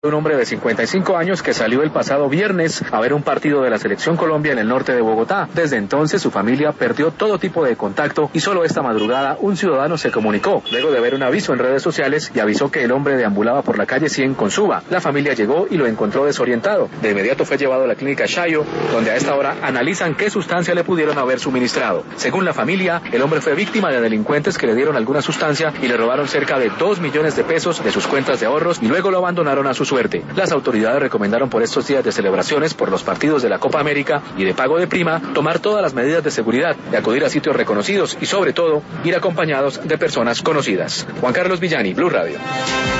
Un hombre de 55 años que salió el pasado viernes a ver un partido de la Selección Colombia en el norte de Bogotá. Desde entonces su familia perdió todo tipo de contacto y solo esta madrugada un ciudadano se comunicó luego de ver un aviso en redes sociales y avisó que el hombre deambulaba por la calle 100 con Suba. La familia llegó y lo encontró desorientado. De inmediato fue llevado a la clínica Shayo, donde a esta hora analizan qué sustancia le pudieron haber suministrado. Según la familia, el hombre fue víctima de delincuentes que le dieron alguna sustancia y le robaron cerca de 2 millones de pesos de sus cuentas de ahorros y luego lo abandonaron a su suerte. Las autoridades recomendaron por estos días de celebraciones por los partidos de la Copa América y de pago de prima tomar todas las medidas de seguridad, de acudir a sitios reconocidos y sobre todo ir acompañados de personas conocidas. Juan Carlos Villani, Blue Radio.